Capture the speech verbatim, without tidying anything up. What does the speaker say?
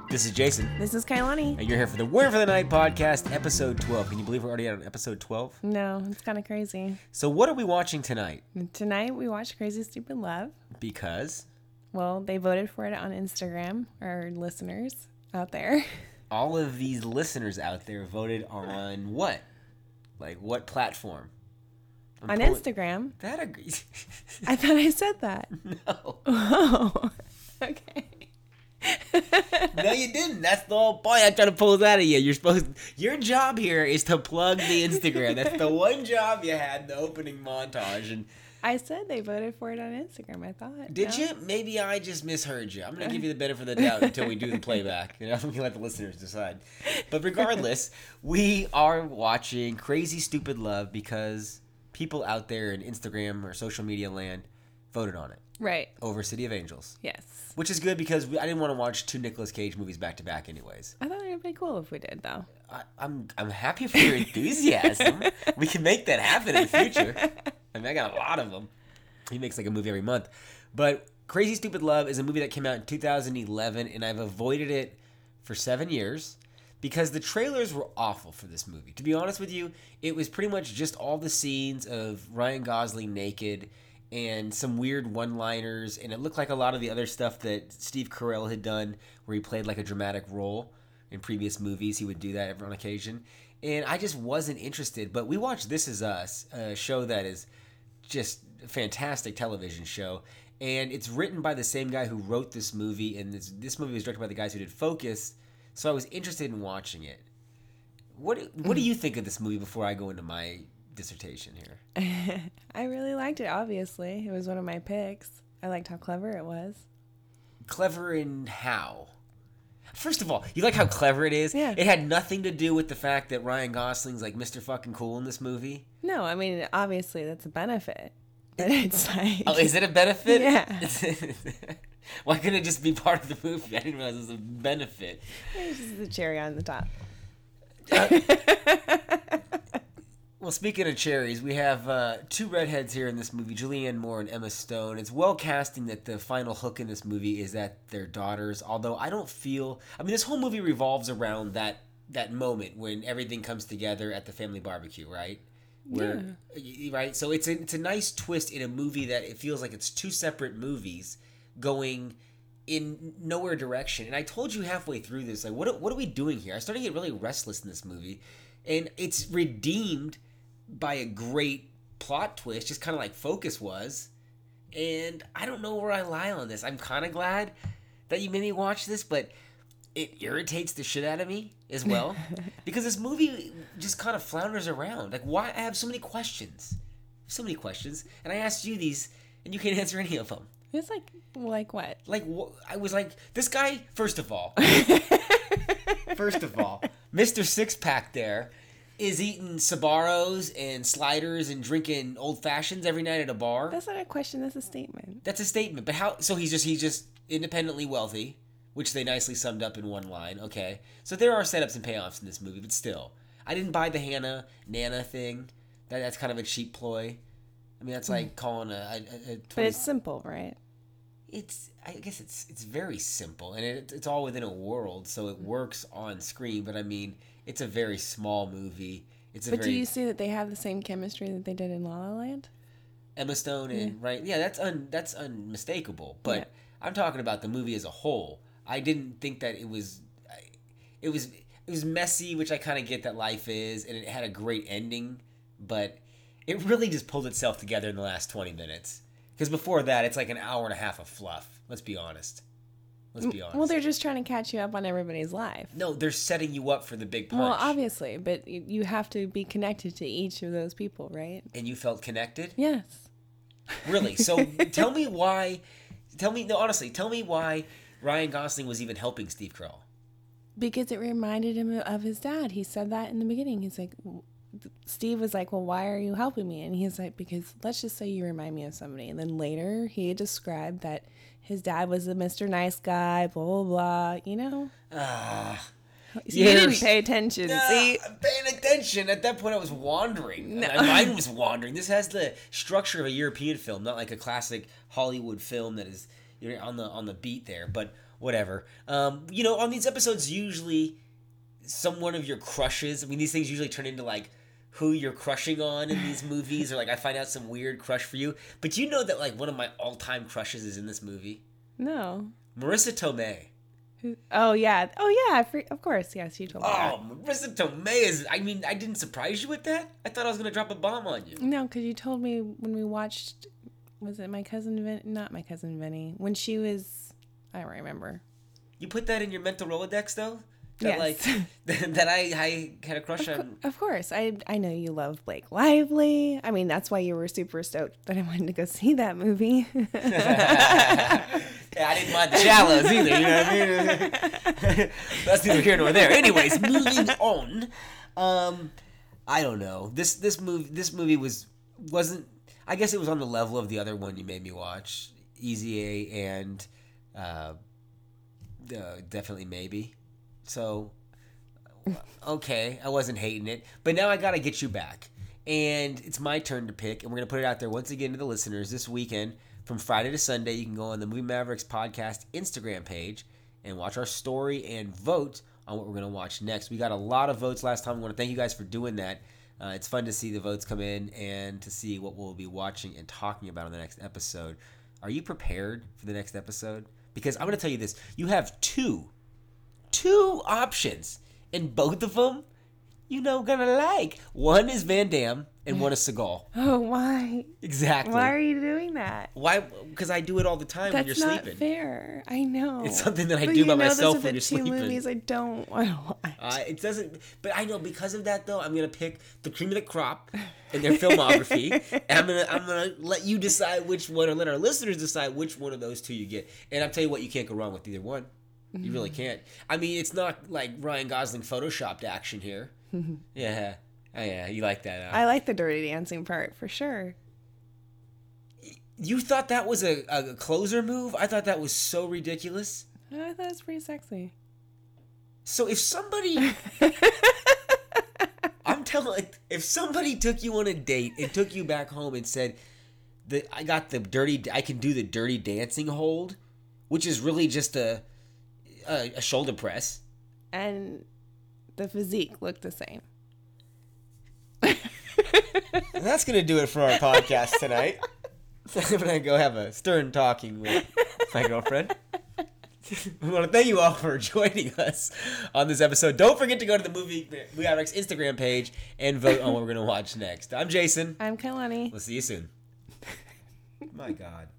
This is Jason. This is Kailani. And you're here for the Word for the Night podcast, episode twelve. Can you believe we're already on episode twelve? No, it's kind of crazy. So what are we watching tonight? Tonight we watched Crazy Stupid Love. Because? Well, they voted for it on Instagram, our listeners out there. All of these listeners out there voted on what? Like what platform? I'm on pulling... Instagram. That agrees. I thought I said that. No. Oh, okay. No, you didn't. That's the whole point. I'm trying to pull that out of you. You're supposed. Your job here is to plug the Instagram. That's the one job you had in the opening montage. And I said they voted for it on Instagram. I thought. Did no? you? Maybe I just misheard you. I'm gonna give you the benefit of the doubt until we do the playback. You know, we can let the listeners decide. But regardless, we are watching Crazy Stupid Love because people out there in Instagram or social media land voted on it. Right. Over City of Angels. Yes. Which is good because we, I didn't want to watch two Nicolas Cage movies back to back anyways. I thought it would be cool if we did, though. I, I'm I'm happy for your enthusiasm. We can make that happen in the future. I mean, I got a lot of them. He makes like a movie every month. But Crazy Stupid Love is a movie that came out in two thousand eleven, and I've avoided it for seven years because the trailers were awful for this movie. To be honest with you, it was pretty much just all the scenes of Ryan Gosling naked and some weird one-liners, and it looked like a lot of the other stuff that Steve Carell had done where he played like a dramatic role in previous movies. He would do that on occasion, and I just wasn't interested. But we watched This Is Us, a show that is just a fantastic television show, and it's written by the same guy who wrote this movie, and this, this movie was directed by the guys who did Focus, so I was interested in watching it. What, what do you think of this movie before I go into my dissertation here? I really liked it, obviously. It was one of my picks. I liked how clever it was. Clever in how? First of all, you like how clever it is? Yeah. It had nothing to do with the fact that Ryan Gosling's like Mister fucking cool in this movie. No, I mean, obviously that's a benefit. But it's like... Oh, is it a benefit? Yeah. Why couldn't it just be part of the movie? I didn't realize it was a benefit. It's just the cherry on the top. Uh, Well, speaking of cherries, we have uh, two redheads here in this movie, Julianne Moore and Emma Stone. It's well casting that the final hook in this movie is that they're daughters, although I don't feel... I mean, this whole movie revolves around that that moment when everything comes together at the family barbecue, right? Where, yeah. Right? So it's a, it's a nice twist in a movie that it feels like it's two separate movies going in nowhere direction. And I told you halfway through this, like, what, what are we doing here? I started to get really restless in this movie. And it's redeemed by a great plot twist, just kind of like Focus was. And I don't know where I lie on this. I'm kind of glad that you made me watch this, but it irritates the shit out of me as well. Because this movie just kind of flounders around. Like, why? I have so many questions. So many questions. And I asked you these, and you can't answer any of them. It's like, like what? Like, I was like, this guy, first of all, first of all, Mister Six-Pack there is eating Sbarros and sliders and drinking old fashions every night at a bar. That's not a question. That's a statement. That's a statement. But how? So he's just he's just independently wealthy, which they nicely summed up in one line. Okay, so there are setups and payoffs in this movie, but still, I didn't buy the Hannah Nana thing. That that's kind of a cheap ploy. I mean, that's like calling a. a, a twenty But it's simple, right? It's I guess it's it's very simple, and it, it's all within a world, so it works on screen. But I mean, it's a very small movie. It's a but very, do you see that they have the same chemistry that they did in La La Land? Emma Stone and Yeah. right, yeah, that's un that's unmistakable. But Yeah. I'm talking about the movie as a whole. I didn't think that it was, it was it was messy, which I kind of get that life is, and it had a great ending, but it really just pulled itself together in the last twenty minutes. Because before that, it's like an hour and a half of fluff. Let's be honest. Let's be honest. Well, they're just trying to catch you up on everybody's life. No, they're setting you up for the big punch. Well, obviously, but y- you have to be connected to each of those people, right? And you felt connected? Yes. Really? So tell me why, tell me, no, honestly, tell me why Ryan Gosling was even helping Steve Carell. Because it reminded him of his dad. He said that in the beginning. He's like, Steve was like, well, why are you helping me? And he's like, because let's just say you remind me of somebody. And then later he described that his dad was a Mister Nice Guy, blah, blah, blah, you know? Ah. So you didn't pay attention. Nah, See? I'm paying attention. At that point, I was wandering. No. My mind was wandering. This has the structure of a European film, not like a classic Hollywood film that is you're on the on the beat there. But whatever. Um, you know, on these episodes, usually some one of your crushes. I mean, these things usually turn into like who you're crushing on in these movies, or like I find out some weird crush for you. But you know that like one of my all-time crushes is in this movie. No. Marissa Tomei. Oh yeah. Oh yeah. For, of course. Yes, you told me. Oh, Marissa Tomei is. I mean, I didn't surprise you with that. I thought I was gonna drop a bomb on you. No, because you told me when we watched. Was it my cousin Vin? Not my cousin Vinny. When she was, I don't remember. You put that in your mental Rolodex though. That, Yes. Like that I, I had a crush Of, on. co- of course, I I know you love Blake Lively. I mean, that's why you were super stoked that I wanted to go see that movie. Yeah, I didn't mind the Shallows either. You know what I mean? That's neither here nor there. Anyways, moving on. Um, I don't know. This this movie this movie was wasn't. I guess it was on the level of the other one you made me watch, Easy A and uh, uh, definitely Maybe. So, okay, I wasn't hating it. But now I got to get you back. And it's my turn to pick. And we're going to put it out there once again to the listeners this weekend. From Friday to Sunday, you can go on the Movie Mavericks podcast Instagram page and watch our story and vote on what we're going to watch next. We got a lot of votes last time. I want to thank you guys for doing that. Uh, it's fun to see the votes come in and to see what we'll be watching and talking about on the next episode. Are you prepared for the next episode? Because I'm going to tell you this. You have two Two options, and both of them, you know, gonna like. One is Van Damme, and one is Seagal. Oh, why? Exactly. Why are you doing that? Why? Because I do it all the time when you're That's not sleeping. fair. I know. It's something that I But do you by know myself those are when the you're two sleeping. movies I don't want to watch. Uh, it doesn't, but I know because of that though, I'm gonna pick the cream of the crop in their filmography, and I'm gonna I'm gonna let you decide which one, or let our listeners decide which one of those two you get. And I'll tell you what, you can't go wrong with either one. You really can't. I mean, it's not like Ryan Gosling photoshopped action here. Yeah. Oh, yeah, you like that. Huh? I like the Dirty Dancing part for sure. You thought that was a, a closer move? I thought that was so ridiculous. I thought it was pretty sexy. So if somebody... I'm telling if somebody took you on a date and took you back home and said, that I got the dirty... I can do the Dirty Dancing hold, which is really just a... A, a shoulder press. And the physique looked the same. That's going to do it for our podcast tonight. I'm going to go have a stern talking with my girlfriend. We want to thank you all for joining us on this episode. Don't forget to go to the Movie Mavericks Instagram page and vote on what we're going to watch next. I'm Jason. I'm Kalani. We'll see you soon. My God.